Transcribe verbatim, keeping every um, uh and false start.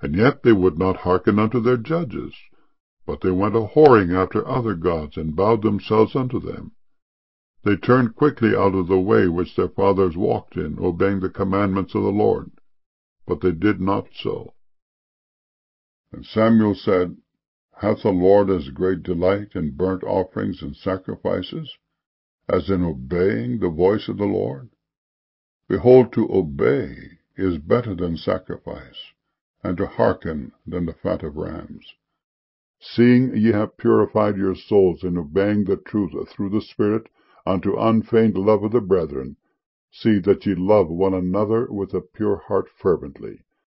And yet they would not hearken unto their judges, but they went a-whoring after other gods, and bowed themselves unto them. They turned quickly out of the way which their fathers walked in, obeying the commandments of the Lord. But they did not so. And Samuel said, Hath the Lord as great delight in burnt offerings and sacrifices, as in obeying the voice of the Lord? Behold, to obey is better than sacrifice, and to hearken than the fat of rams. Seeing ye have purified your souls in obeying the truth through the Spirit unto unfeigned love of the brethren, see that ye love one another with a pure heart fervently,